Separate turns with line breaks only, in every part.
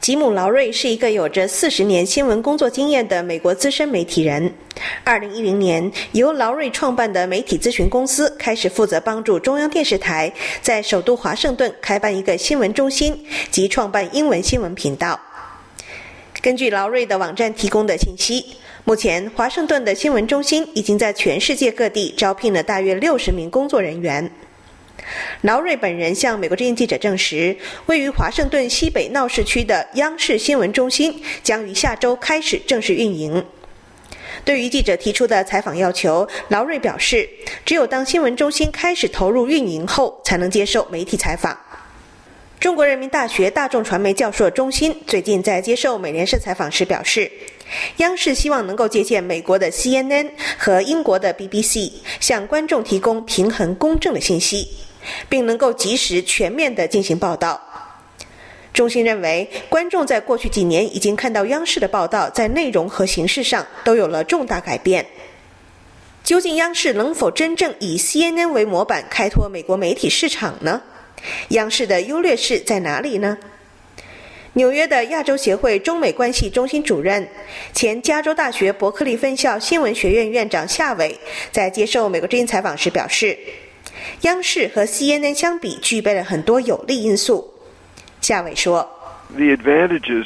吉姆·劳瑞是一个有着40年新闻工作经验的美国资深媒体人。2010年，由劳瑞创办的媒体咨询公司开始负责帮助中央电视台在首都华盛顿开办一个新闻中心及创办英文新闻频道。根据劳瑞的网站提供的信息，目前华盛顿的新闻中心已经在全世界各地招聘了大约60名工作人员。劳瑞本人向美国之音记者证实，位于华盛顿西北闹市区的央视新闻中心将于下周开始正式运营。对于记者提出的采访要求，劳瑞表示，只有当新闻中心开始投入运营后，才能接受媒体采访。中国人民大学大众传媒教授钟欣最近在接受美联社采访时表示，央视希望能够借鉴美国的 CNN 和英国的 BBC， 向观众提供平衡公正的信息，并能够及时全面地进行报道。钟欣认为，观众在过去几年已经看到央视的报道在内容和形式上都有了重大改变。究竟央视能否真正以 CNN 为模板开拓美国媒体市场呢？央视的优劣势在哪里呢？纽约的亚洲协会中美关系中心主任、前加州大学伯克利分校新闻学院院长夏伟在接受美国之音采访时表示，央视和 CNN 相比具备了很多有利因素。夏伟说
The advantages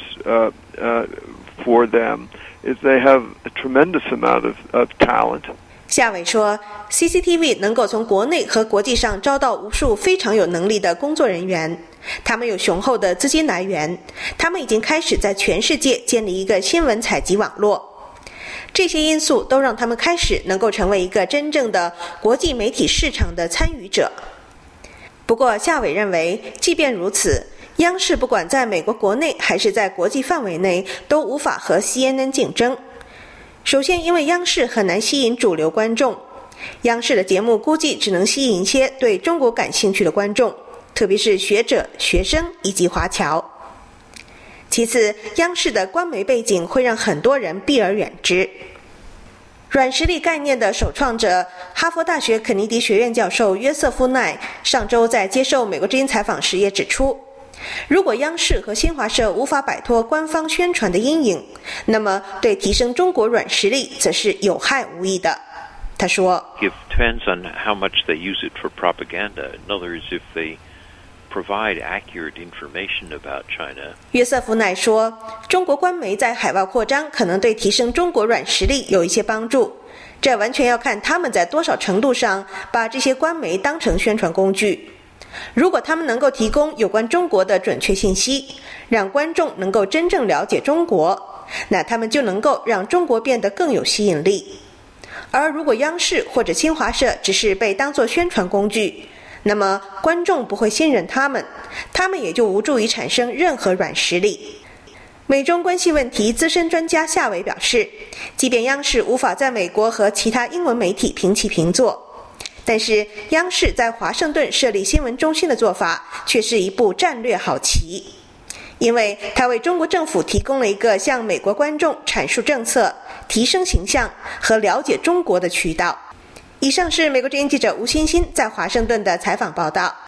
for them is they have a tremendous amount of talent.
夏伟说 CCTV 能够从国内和国际上招到无数非常有能力的工作人员，他们有雄厚的资金来源，他们已经开始在全世界建立一个新闻采集网络。这些因素都让他们开始能够成为一个真正的国际媒体市场的参与者。不过夏伟认为，即便如此，央视不管在美国国内还是在国际范围内都无法和 CNN 竞争。首先，因为央视很难吸引主流观众，央视的节目估计只能吸引一些对中国感兴趣的观众，特别是学者、学生以及华侨。其次，央视的官媒背景会让很多人避而远之。软实力概念的首创者、哈佛大学肯尼迪学院教授约瑟夫·奈上周在接受美国之音采访时也指出，如果央视和新华社无法摆脱官方宣传的阴影，那么对提升中国软实力则是有害无益的。他说
It depends on how much they use it for propaganda. In other words, if they provide accurate information about China.
约瑟夫奈说，中国官媒在海外扩张可能对提升中国软实力有一些帮助，这完全要看他们在多少程度上把这些官媒当成宣传工具。如果他们能够提供有关中国的准确信息，让观众能够真正了解中国，那他们就能够让中国变得更有吸引力。而如果央视或者新华社只是被当作宣传工具，那么观众不会信任他们，他们也就无助于产生任何软实力。美中关系问题资深专家夏伟表示，即便央视无法在美国和其他英文媒体平起平坐，但是央视在华盛顿设立新闻中心的做法却是一步战略好棋，因为它为中国政府提供了一个向美国观众阐述政策、提升形象和了解中国的渠道。以上是美国之音记者吴欣欣在华盛顿的采访报道。